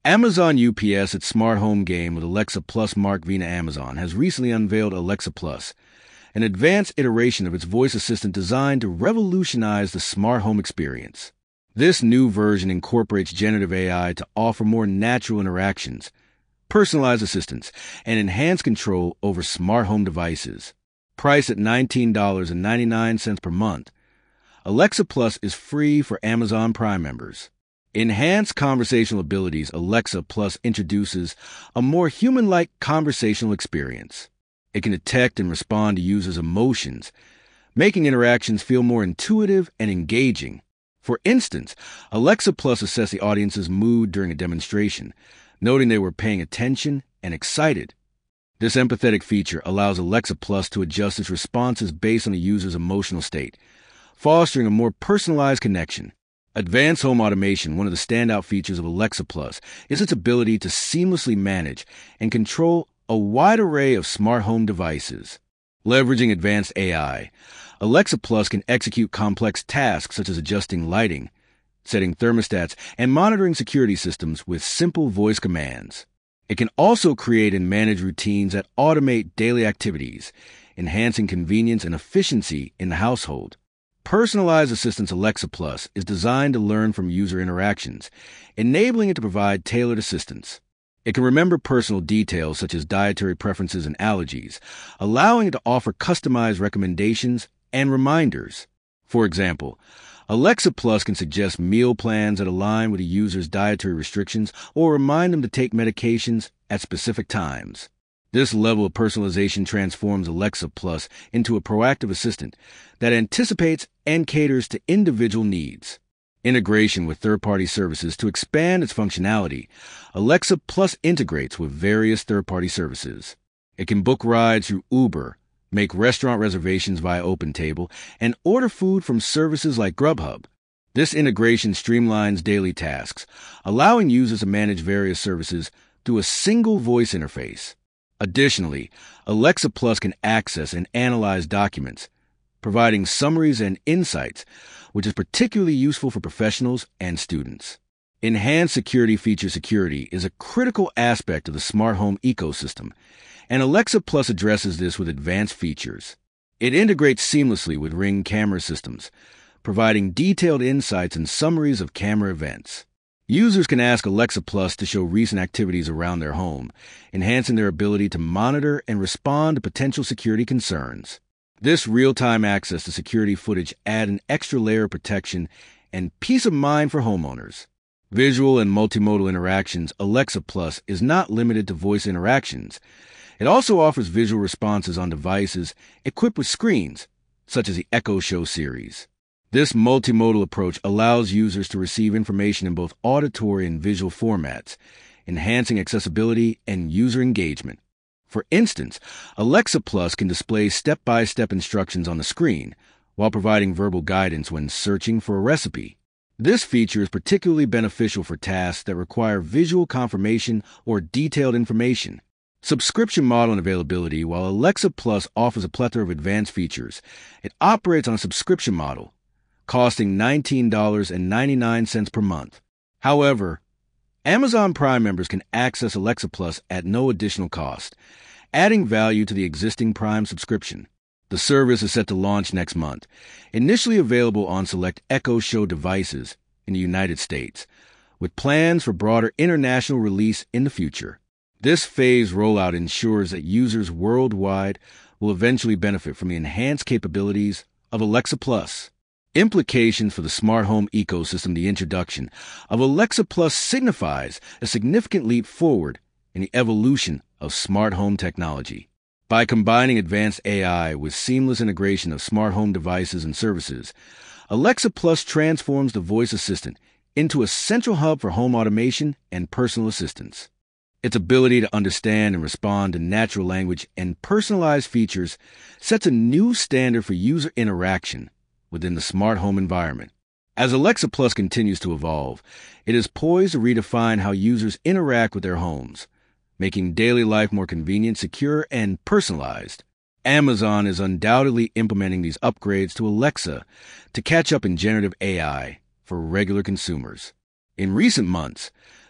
Amazon UPS, its smart home game with Alexa Plus marked via Amazon, has recently unveiled Alexa Plus, an advanced iteration of its voice assistant designed to revolutionize the smart home experience. This new version incorporates generative AI to offer more natural interactions, personalized assistance, and enhanced control over smart home devices. Priced at $19.99 per month, Alexa Plus is free for Amazon Prime members. Enhanced conversational abilities, Alexa Plus introduces a more human-like conversational experience. It can detect and respond to users' emotions, making interactions feel more intuitive and engaging. For instance, Alexa Plus assessed the audience's mood during a demonstration, noting they were paying attention and excited. This empathetic feature allows Alexa Plus to adjust its responses based on the user's emotional state, fostering a more personalized connection. Advanced home automation, one of the standout features of Alexa Plus, is its ability to seamlessly manage and control a wide array of smart home devices. Leveraging advanced AI, Alexa Plus can execute complex tasks such as adjusting lighting, setting thermostats, and monitoring security systems with simple voice commands. It can also create and manage routines that automate daily activities, enhancing convenience and efficiency in the household. Personalized Assistance Alexa Plus is designed to learn from user interactions, enabling it to provide tailored assistance. It can remember personal details such as dietary preferences and allergies, allowing it to offer customized recommendations and reminders. For example, Alexa Plus can suggest meal plans that align with a user's dietary restrictions or remind them to take medications at specific times. This level of personalization transforms Alexa Plus into a proactive assistant that anticipates and caters to individual needs. Integration with third-party services to expand its functionality, Alexa Plus integrates with various third-party services. It can book rides through Uber, make restaurant reservations via OpenTable, and order food from services like Grubhub. This integration streamlines daily tasks, allowing users to manage various services through a single voice interface. Additionally, Alexa Plus can access and analyze documents, providing summaries and insights, which is particularly useful for professionals and students. Enhanced security is a critical aspect of the smart home ecosystem, and Alexa Plus addresses this with advanced features. It integrates seamlessly with Ring camera systems, providing detailed insights and summaries of camera events. Users can ask Alexa Plus to show recent activities around their home, enhancing their ability to monitor and respond to potential security concerns. This real-time access to security footage adds an extra layer of protection and peace of mind for homeowners. Visual and multimodal interactions, Alexa Plus is not limited to voice interactions. It also offers visual responses on devices equipped with screens, such as the Echo Show series. This multimodal approach allows users to receive information in both auditory and visual formats, enhancing accessibility and user engagement. For instance, Alexa Plus can display step-by-step instructions on the screen, while providing verbal guidance when searching for a recipe. This feature is particularly beneficial for tasks that require visual confirmation or detailed information. Subscription model and availability. While Alexa Plus offers a plethora of advanced features, it operates on a subscription model, costing $19.99 per month. However, Amazon Prime members can access Alexa Plus at no additional cost, adding value to the existing Prime subscription. The service is set to launch next month, initially available on select Echo Show devices in the United States, with plans for broader international release in the future. This phased rollout ensures that users worldwide will eventually benefit from the enhanced capabilities of Alexa Plus. Implications for the smart home ecosystem. The introduction of Alexa Plus signifies a significant leap forward in the evolution of smart home technology. By combining advanced AI with seamless integration of smart home devices and services, Alexa Plus transforms the voice assistant into a central hub for home automation and personal assistance. Its ability to understand and respond to natural language and personalized features sets a new standard for user interaction within the smart home environment. As Alexa Plus continues to evolve, it is poised to redefine how users interact with their homes, making daily life more convenient, secure, and personalized. Amazon is undoubtedly implementing these upgrades to Alexa to catch up in generative AI for regular consumers. In recent months,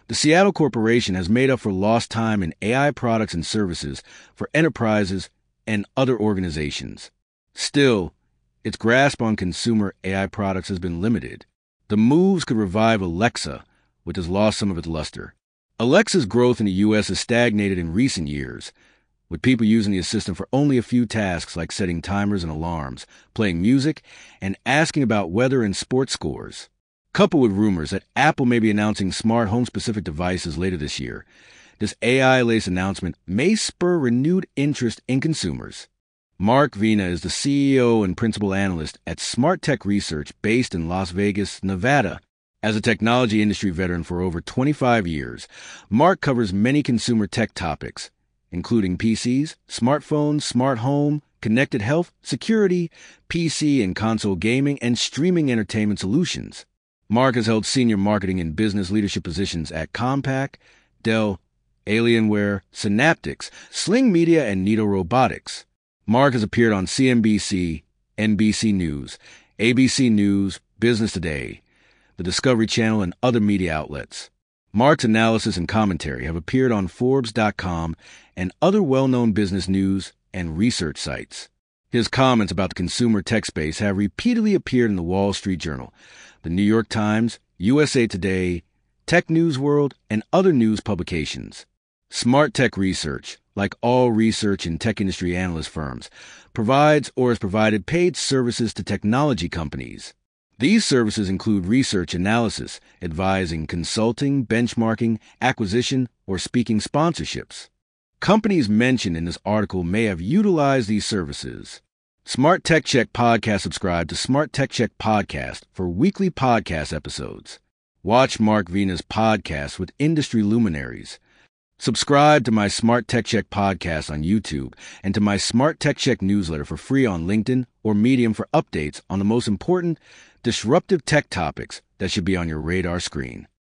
The Seattle Corporation has made up for lost time in AI products and services for enterprises and other organizations. Still, its grasp on consumer AI products has been limited. The moves could revive Alexa, which has lost some of its luster. Alexa's growth in the U.S. has stagnated in recent years, with people using the assistant for only a few tasks like setting timers and alarms, playing music, and asking about weather and sports scores. Coupled with rumors that Apple may be announcing smart home-specific devices later this year, this AI-laced announcement may spur renewed interest in consumers. Mark Vena is the CEO and principal analyst at Smart Tech Research based in Las Vegas, Nevada. As a technology industry veteran for over 25 years, Mark covers many consumer tech topics, including PCs, smartphones, smart home, connected health, security, PC and console gaming, and streaming entertainment solutions. Mark has held senior marketing and business leadership positions at Compaq, Dell, Alienware, Synaptics, Sling Media, and Nito Robotics. Mark has appeared on CNBC, NBC News, ABC News, Business Today, the Discovery Channel, and other media outlets. Mark's analysis and commentary have appeared on Forbes.com and other well-known business news and research sites. His comments about the consumer tech space have repeatedly appeared in the Wall Street Journal, the New York Times, USA Today, Tech News World, and other news publications. Smart Tech Research, like all research and tech industry analyst firms, provides or has provided paid services to technology companies. These services include research analysis, advising, consulting, benchmarking, acquisition, or speaking sponsorships. Companies mentioned in this article may have utilized these services. Smart Tech Check Podcast. Subscribe to Smart Tech Check Podcast for weekly podcast episodes. Watch Mark Vena's podcast with industry luminaries. Subscribe to my Smart Tech Check podcast on YouTube and to my Smart Tech Check newsletter for free on LinkedIn or Medium for updates on the most important disruptive tech topics that should be on your radar screen.